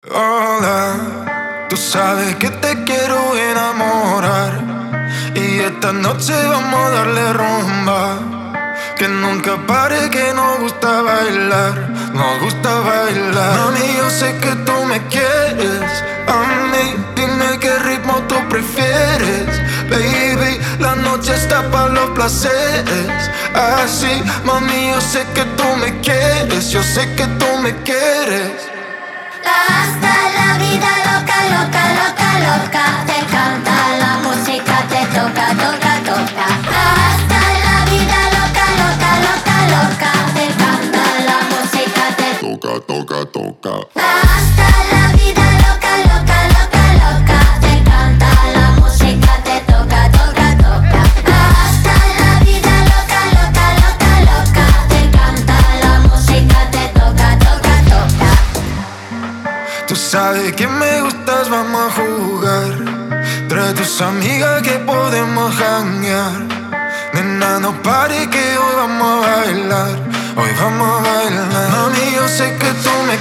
Hola, tú sabes que te quiero enamorar y esta noche vamos a darle rumba. Que nunca pare, que nos gusta bailar, nos gusta bailar. Mami, yo sé que tú me quieres a mí, dime qué ritmo tú prefieres. Baby, la noche está para los placeres. Así, mami, yo sé que tú me quieres, yo sé que tú me quieres. Hasta la vida loca, loca, loca, loca. Te canta la música, te toca, toca, toca. Hasta la vida loca, loca, loca, loca. Te canta la música, te toca, toca, toca. Hasta la vida loca, loca, loca, loca. Te canta la música, te toca, toca, toca. Hasta la vida loca, loca, loca, loca. Te canta la música, te toca, toca, toca. Tú sabes que me gustas, vamos a jugar. Trae tus amigas que podemos janguear. Nena, no pare que hoy vamos a bailar. Hoy vamos a bailar. Mami, yo sé que tú me